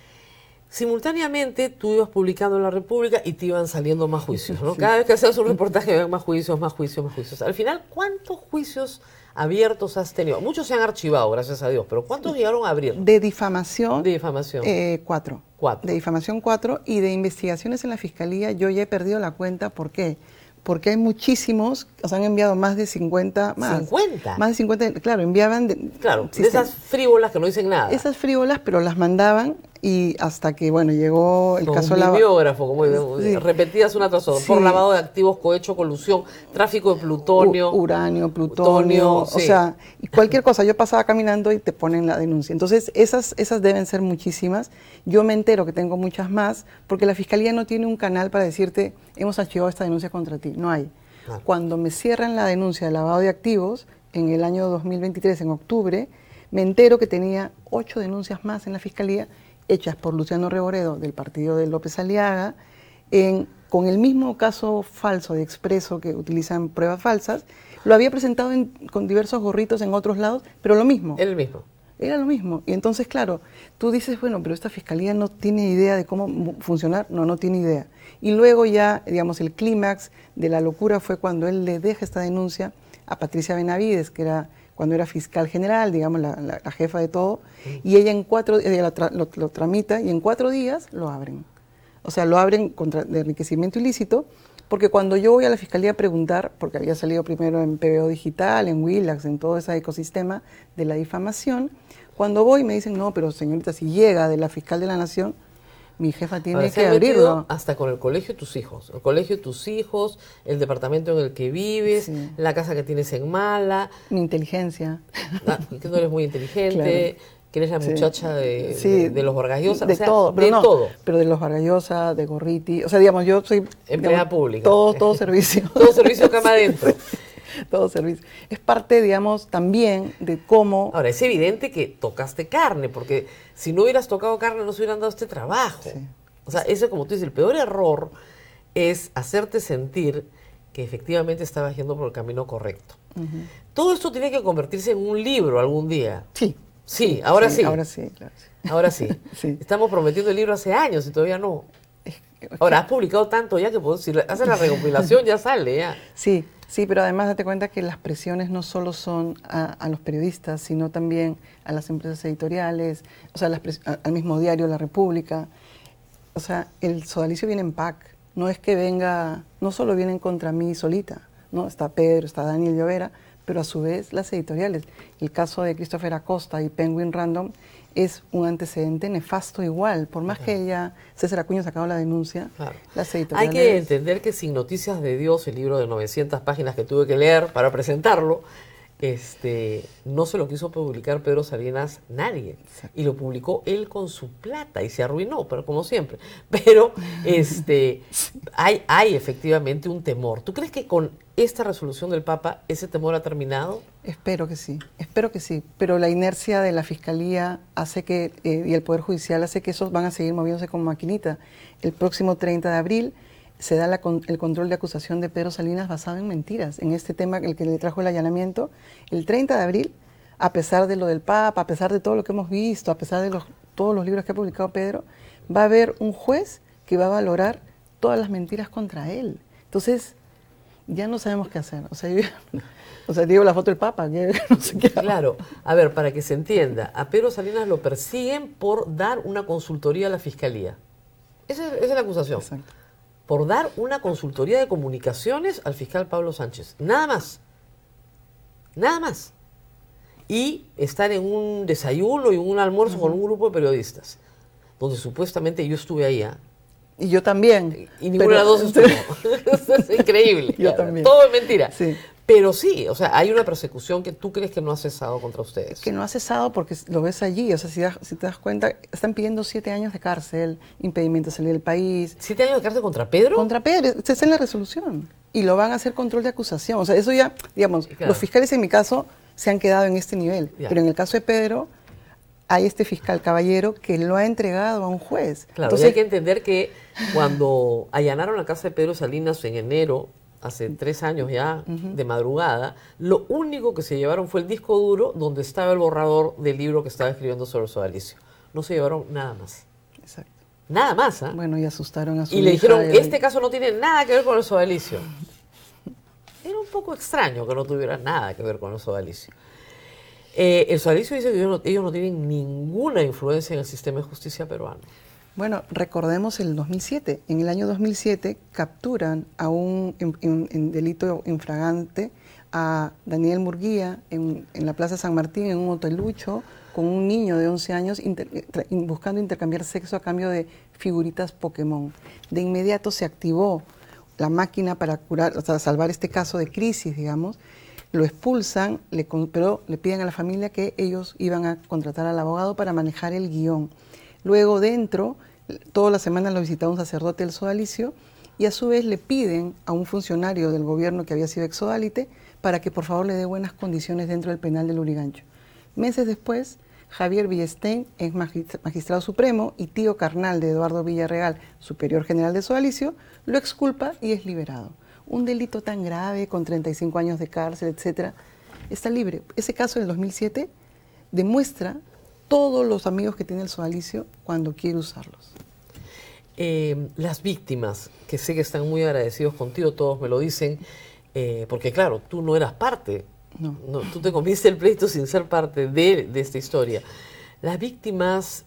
Simultáneamente, tú ibas publicando en la República y te iban saliendo más juicios, ¿no? Sí. Cada vez que hacías un reportaje, ven más juicios, más juicios, más juicios. Al final, ¿cuántos juicios abiertos has tenido? Muchos se han archivado, gracias a Dios, pero ¿cuántos llegaron a abrir? De difamación. De difamación. Eh, cuatro. Cuatro. De difamación, cuatro. Y de investigaciones en la Fiscalía, yo ya he perdido la cuenta. ¿Por qué? Porque hay muchísimos, o sea, han enviado más de cincuenta, más. ¿cincuenta? Más de cincuenta, claro, enviaban... De, claro, de esas frívolas que no dicen nada. Esas frívolas, pero las mandaban y hasta que, bueno, llegó el como caso... Un bibliógrafo, como sí. repetidas una tras otra, sí. por lavado de activos, cohecho, colusión, tráfico de plutonio... U uranio, plutonio, plutonio sí. o sea, cualquier cosa. Yo pasaba caminando y te ponen la denuncia. Entonces, esas, esas deben ser muchísimas. Yo me entero que tengo muchas más, porque la Fiscalía no tiene un canal para decirte, hemos archivado esta denuncia contra ti. No hay. Ah. Cuando me cierran la denuncia de lavado de activos, en el año dos mil veintitrés, en octubre, me entero que tenía ocho denuncias más en la Fiscalía, hechas por Luciano Reboredo, del partido de López Aliaga, en, con el mismo caso falso de Expreso, que utilizan pruebas falsas. Lo había presentado en, con diversos gorritos en otros lados, pero lo mismo. El mismo. Era lo mismo. Y entonces, claro, tú dices, bueno, pero esta Fiscalía no tiene idea de cómo funcionar. No, no tiene idea. Y luego ya, digamos, el clímax de la locura fue cuando él le deja esta denuncia a Patricia Benavides, que era cuando era fiscal general, digamos, la, la, la jefa de todo, sí. y ella en cuatro ella lo, tra lo, lo tramita y en cuatro días lo abren. O sea, lo abren contra de enriquecimiento ilícito, porque cuando yo voy a la Fiscalía a preguntar, porque había salido primero en P B O Digital, en Willax, en todo ese ecosistema de la difamación, cuando voy me dicen, no, pero señorita, si llega de la Fiscal de la Nación, mi jefa tiene Ahora, que abrirlo. Hasta con el colegio de tus hijos, el colegio de tus hijos, el departamento en el que vives, sí. la casa que tienes en Mala. Mi inteligencia. Ah, que no eres muy inteligente, claro. que eres la muchacha sí. De, sí. de, de los Vargas Llosa. De o sea, todo, pero de no, todo. Pero de los Vargas Llosa, de Gorriti, o sea, digamos, yo soy... Empleada digamos, pública. Todo, todo servicio. todo servicio cama adentro. Todo servicio. Es parte, digamos, también de cómo... Ahora, es evidente que tocaste carne, porque si no hubieras tocado carne no se hubieran dado este trabajo. Sí. O sea, eso, como tú dices, el peor error es hacerte sentir que efectivamente estabas yendo por el camino correcto. Uh-huh. Todo esto tiene que convertirse en un libro algún día. Sí. Sí, ahora sí. sí. Ahora sí, claro. Sí. Ahora sí. sí. Estamos prometiendo el libro hace años y todavía no. Ahora, has publicado tanto ya que si haces la recopilación ya sale, ya. Sí, sí, pero además date cuenta que las presiones no solo son a, a los periodistas, sino también a las empresas editoriales, o sea, las a, al mismo diario La República. o sea, el sodalicio viene en pack. No es que venga, no solo vienen contra mí solita, ¿no? Está Pedro, está Daniel Llovera, pero a su vez las editoriales. El caso de Christopher Acosta y Penguin Random es un antecedente nefasto igual. Por más que ella, César Acuña, sacado la denuncia, claro. Las editoriales... Hay que entender que Sin Noticias de Dios, el libro de novecientas páginas que tuve que leer para presentarlo, este, no se lo quiso publicar Pedro Salinas nadie. Exacto. Y lo publicó él con su plata y se arruinó, pero como siempre. Pero este, hay, hay efectivamente un temor. ¿Tú crees que con esta resolución del Papa ese temor ha terminado? Espero que sí, espero que sí. Pero la inercia de la Fiscalía hace que, eh, y el Poder Judicial hace que esos van a seguir moviéndose como maquinita. El próximo treinta de abril se da la, el control de acusación de Pedro Salinas basado en mentiras, en este tema, el que le trajo el allanamiento. El treinta de abril, a pesar de lo del Papa, a pesar de todo lo que hemos visto, a pesar de los, todos los libros que ha publicado Pedro, va a haber un juez que va a valorar todas las mentiras contra él. Entonces, ya no sabemos qué hacer. O sea, yo, o sea digo la foto del Papa, que no sé qué hago. Claro, a ver, para que se entienda, a Pedro Salinas lo persiguen por dar una consultoría a la Fiscalía. Esa es, esa es la acusación. Exacto. Por dar una consultoría de comunicaciones al fiscal Pablo Sánchez. Nada más. Nada más. Y estar en un desayuno y un almuerzo uh-huh. con un grupo de periodistas, donde supuestamente yo estuve ahí. ¿eh? Y yo también. Y ninguna de las dos estuvo. Eso es increíble. Yo también. Todo es mentira. Sí. Pero sí, o sea, hay una persecución que tú crees que no ha cesado contra ustedes. Que no ha cesado porque lo ves allí. O sea, si, da, si te das cuenta, están pidiendo siete años de cárcel, impedimento de salir del país. ¿Siete años de cárcel contra Pedro? Contra Pedro. Esa es la resolución. Y lo van a hacer control de acusación. O sea, eso ya, digamos, claro. Los fiscales en mi caso se han quedado en este nivel. Ya. Pero en el caso de Pedro, hay este fiscal Caballero que lo ha entregado a un juez. Claro, Entonces, y hay que entender que cuando allanaron la casa de Pedro Salinas en enero, hace tres años ya, uh-huh. de madrugada, lo único que se llevaron fue el disco duro donde estaba el borrador del libro que estaba escribiendo sobre el sodalicio. No se llevaron nada más. Exacto. Nada más, ¿ah? ¿eh? Bueno, y asustaron a su Y hija le dijeron, de... este caso no tiene nada que ver con el sodalicio. Era un poco extraño que no tuviera nada que ver con el sodalicio. Eh, el sodalicio dice que ellos no, ellos no tienen ninguna influencia en el sistema de justicia peruano. Bueno, recordemos el dos mil siete. En el año dos mil siete capturan a un en, en, en delito infragante a Daniel Murguía en, en la Plaza San Martín, en un hotelucho, con un niño de once años inter, tra, buscando intercambiar sexo a cambio de figuritas Pokémon. De inmediato se activó la máquina para curar, o sea, salvar este caso de crisis, digamos. Lo expulsan, le, pero le piden a la familia que ellos iban a contratar al abogado para manejar el guión. Luego dentro, toda la semana lo visitaba un sacerdote del sodalicio y a su vez le piden a un funcionario del gobierno que había sido exsodalite para que por favor le dé buenas condiciones dentro del penal de Lurigancho. Meses después, Javier Villestein es magistrado supremo y tío carnal de Eduardo Villarreal, superior general de sodalicio, lo exculpa y es liberado. Un delito tan grave, con treinta y cinco años de cárcel, etcétera, está libre. Ese caso del dos mil siete demuestra todos los amigos que tiene el sodalicio cuando quiere usarlos. Eh, las víctimas, que sé que están muy agradecidos contigo, todos me lo dicen, eh, porque claro, tú no eras parte, no. No, tú te comiste el pleito sin ser parte de, de esta historia. Las víctimas,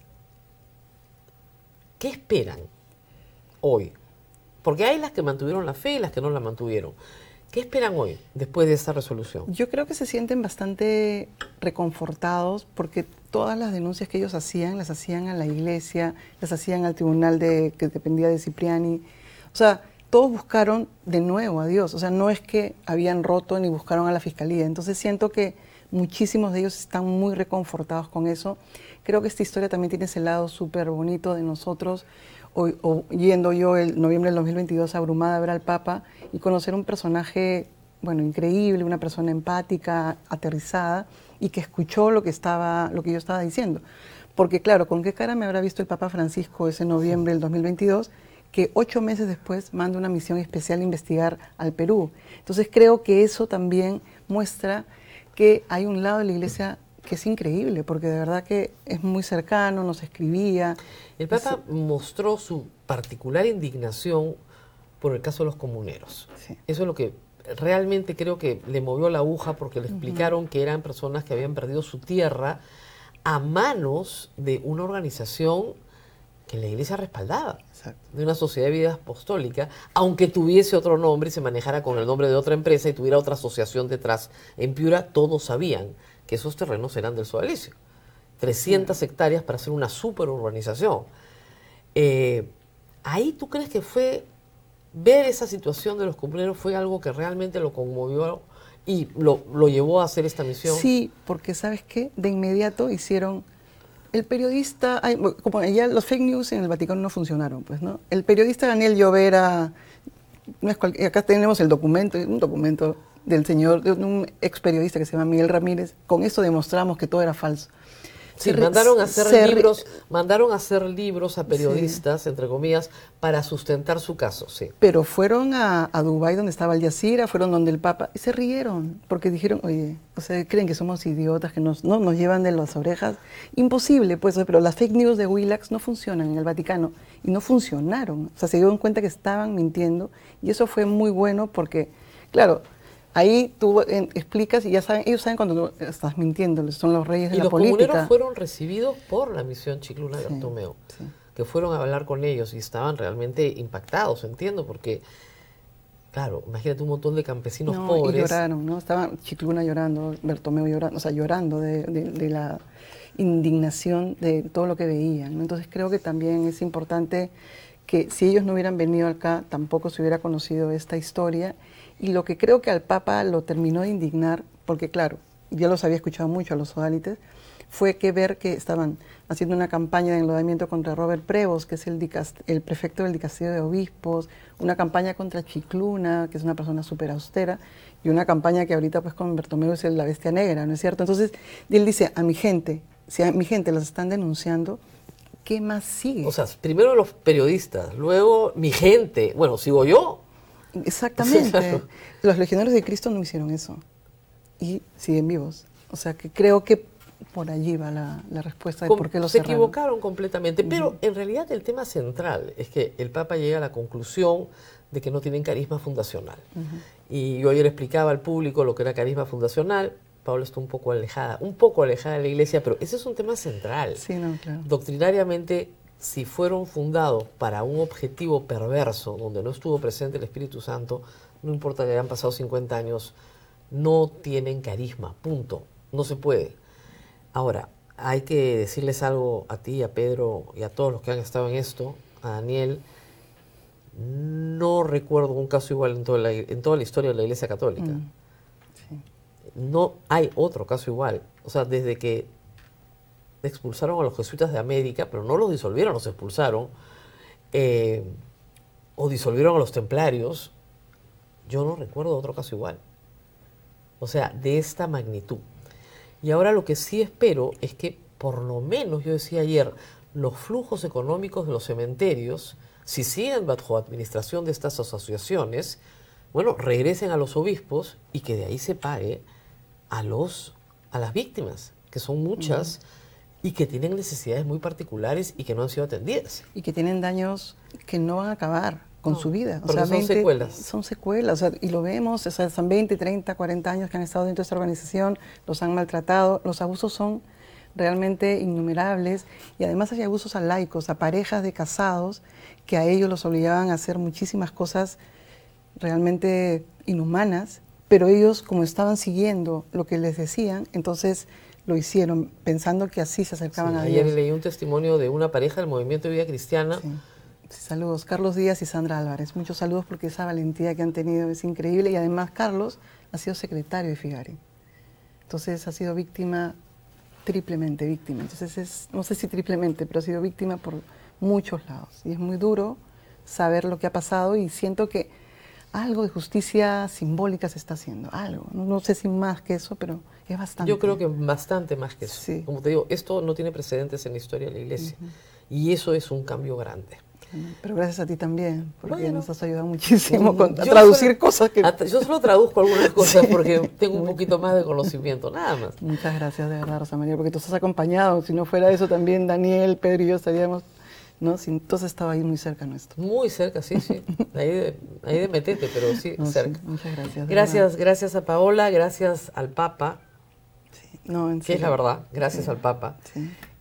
¿qué esperan hoy? Porque hay las que mantuvieron la fe y las que no la mantuvieron. ¿Qué esperan hoy, después de esta resolución? Yo creo que se sienten bastante reconfortados porque todas las denuncias que ellos hacían, las hacían a la iglesia, las hacían al tribunal de, que dependía de Cipriani. O sea, todos buscaron de nuevo a Dios. O sea, no es que habían roto ni buscaron a la fiscalía. Entonces siento que muchísimos de ellos están muy reconfortados con eso. Creo que esta historia también tiene ese lado súper bonito de nosotros, o, o yendo yo el noviembre del dos mil veintidós abrumada a ver al Papa y conocer un personaje, bueno, increíble, una persona empática, aterrizada, y que escuchó lo que, estaba, lo que yo estaba diciendo. Porque claro, ¿con qué cara me habrá visto el Papa Francisco ese noviembre del dos mil veintidós? Que ocho meses después manda una misión especial a investigar al Perú. Entonces creo que eso también muestra que hay un lado de la iglesia que es increíble, porque de verdad que es muy cercano, nos escribía. El Papa es... mostró su particular indignación por el caso de los comuneros. Sí. Eso es lo que realmente creo que le movió la aguja, porque le explicaron uh-huh. que eran personas que habían perdido su tierra a manos de una organización que la iglesia respaldaba, Exacto. de una sociedad de vida apostólica, aunque tuviese otro nombre y se manejara con el nombre de otra empresa y tuviera otra asociación detrás. En Piura todos sabían que esos terrenos eran del sodalicio. trescientas hectáreas para hacer una superurbanización. Eh, ¿Ahí tú crees que fue, ver esa situación de los cumpleaños fue algo que realmente lo conmovió y lo, lo llevó a hacer esta misión? Sí, porque ¿sabes qué? De inmediato hicieron... El periodista, ay, como ya los fake news en el Vaticano no funcionaron, pues, ¿no? El periodista Daniel Llovera, no es cual, acá tenemos el documento, un documento del señor, de un ex periodista que se llama Miguel Ramírez, con esto demostramos que todo era falso. Sí, Se mandaron a hacer se libros, mandaron a hacer libros a periodistas, sí, entre comillas, para sustentar su caso, sí. Pero fueron a, a Dubái, donde estaba Al Jazeera, fueron donde el Papa, y se rieron, porque dijeron, oye, o sea, creen que somos idiotas, que nos, no, nos llevan de las orejas. Imposible, pues, pero las fake news de Willax no funcionan en el Vaticano, y no funcionaron. O sea, se dieron cuenta que estaban mintiendo, y eso fue muy bueno porque, claro, ahí tú eh, explicas y ya saben, ellos saben cuando tú estás mintiendo, son los reyes de y la los política. comuneros fueron recibidos por la misión Chicluna de Sí, Bartomeu, sí. que fueron a hablar con ellos y estaban realmente impactados, entiendo, porque, claro, imagínate un montón de campesinos No, pobres. y lloraron, ¿no? Estaba Chicluna llorando, Bartomeu llorando, o sea, llorando de, de, de la indignación de todo lo que veían, ¿no? Entonces creo que también es importante que si ellos no hubieran venido acá, tampoco se hubiera conocido esta historia. Y lo que creo que al Papa lo terminó de indignar, porque claro, yo los había escuchado mucho a los sodalites, fue que ver que estaban haciendo una campaña de enlodamiento contra Robert Prevost, que es el, dicast el prefecto del dicasterio de obispos, una campaña contra Chicluna, que es una persona súper austera, y una campaña que ahorita pues con Bartomeu es la bestia negra, ¿no es cierto? Entonces, él dice, a mi gente, si a mi gente los están denunciando, ¿qué más sigue? O sea, primero los periodistas, luego mi gente, bueno, sigo yo. Exactamente. Claro. Los legionarios de Cristo no hicieron eso y siguen vivos. O sea que creo que por allí va la, la respuesta de Com por qué los Se cerraron. equivocaron completamente, Uh-huh. pero en realidad el tema central es que el Papa llega a la conclusión de que no tienen carisma fundacional. Uh-huh. Y yo ayer explicaba al público lo que era carisma fundacional. Paula está un poco alejada, un poco alejada de la iglesia, pero ese es un tema central. Sí, no, claro. Doctrinariamente, si fueron fundados para un objetivo perverso, donde no estuvo presente el Espíritu Santo, no importa que hayan pasado cincuenta años, no tienen carisma, punto. No se puede. Ahora, hay que decirles algo a ti, a Pedro y a todos los que han estado en esto, a Daniel. No recuerdo un caso igual en toda la, en toda la historia de la Iglesia Católica. Mm. Sí. No hay otro caso igual. O sea, desde que expulsaron a los jesuitas de América, pero no los disolvieron, los expulsaron, eh, o disolvieron a los templarios, yo no recuerdo otro caso igual. O sea, de esta magnitud. Y ahora lo que sí espero es que, por lo menos, yo decía ayer, los flujos económicos de los cementerios, si siguen bajo administración de estas asociaciones, bueno, regresen a los obispos y que de ahí se pague a, los, a las víctimas, que son muchas, uh-huh. y que tienen necesidades muy particulares y que no han sido atendidas. Y que tienen daños que no van a acabar con no, su vida. O sea, son veinte, secuelas. Son secuelas, o sea, y lo vemos, o sea, son veinte, treinta, cuarenta años que han estado dentro de esta organización, los han maltratado, los abusos son realmente innumerables, y además hay abusos a laicos, a parejas de casados, que a ellos los obligaban a hacer muchísimas cosas realmente inhumanas, pero ellos, como estaban siguiendo lo que les decían, entonces lo hicieron pensando que así se acercaban sí, a ayer Dios. Ayer leí un testimonio de una pareja del Movimiento de Vida Cristiana. Sí. Sí, saludos, Carlos Díaz y Sandra Álvarez. Muchos saludos porque esa valentía que han tenido es increíble, y además Carlos ha sido secretario de Figari. Entonces ha sido víctima, triplemente víctima. Entonces es, no sé si triplemente, pero ha sido víctima por muchos lados. Y es muy duro saber lo que ha pasado, y siento que algo de justicia simbólica se está haciendo, algo. No, no sé si más que eso, pero es bastante. Yo creo que bastante más que eso. Sí. Como te digo, esto no tiene precedentes en la historia de la Iglesia. Uh-huh. Y eso es un cambio grande. Pero gracias a ti también, porque bueno, nos has ayudado muchísimo con, a yo traducir solo, cosas que... A, yo solo traduzco algunas cosas sí. porque tengo un poquito más de conocimiento, nada más. Muchas gracias, de verdad, Rosa María, porque tú has acompañado. Si no fuera eso, también Daniel, Pedro y yo estaríamos... ¿no? Si, entonces estaba ahí muy cerca nuestro. Muy cerca, sí, sí. Ahí de, ahí de metete, pero sí, no, cerca. Sí, muchas gracias. Gracias, verdad. gracias a Paola, gracias al Papa, sí. no, en que serio. es la verdad, gracias sí. al Papa. Sí.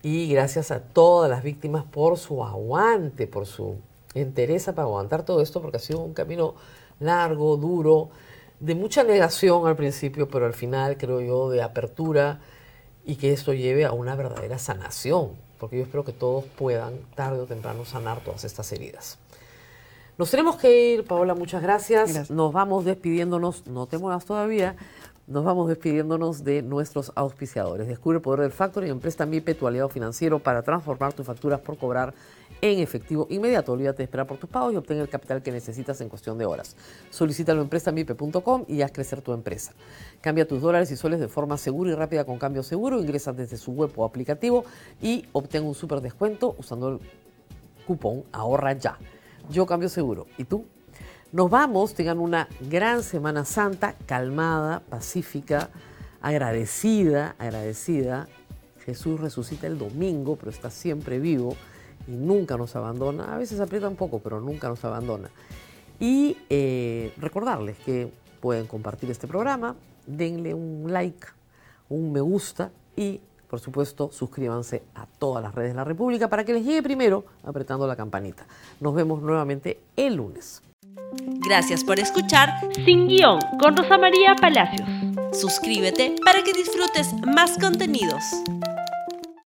Y gracias a todas las víctimas por su aguante, por su entereza para aguantar todo esto, porque ha sido un camino largo, duro, de mucha negación al principio, pero al final, creo yo, de apertura, y que esto lleve a una verdadera sanación, porque yo espero que todos puedan, tarde o temprano, sanar todas estas heridas. Nos tenemos que ir, Paola, muchas gracias. Gracias. Nos vamos despidiéndonos, no te muevas todavía, nos vamos despidiéndonos de nuestros auspiciadores. Descubre el poder del Factoring en Presta MIPE, tu aliado financiero, para transformar tus facturas por cobrar en efectivo inmediato. Olvídate de esperar por tus pagos y obtén el capital que necesitas en cuestión de horas. Solicítalo en presta mipe punto com y haz crecer tu empresa. Cambia tus dólares y soles de forma segura y rápida con Cambio Seguro. Ingresa desde su web o aplicativo y obtén un súper descuento usando el cupón Ahorra Ya. Yo Cambio Seguro. ¿Y tú? Nos vamos, tengan una gran Semana Santa, calmada, pacífica, agradecida, agradecida. Jesús resucita el domingo, pero está siempre vivo y nunca nos abandona. A veces aprieta un poco, pero nunca nos abandona. Y eh, recordarles que pueden compartir este programa, denle un like, un me gusta y, por supuesto, suscríbanse a todas las redes de la República para que les llegue primero apretando la campanita. Nos vemos nuevamente el lunes. Gracias por escuchar Sin Guión con Rosa María Palacios. Suscríbete para que disfrutes más contenidos.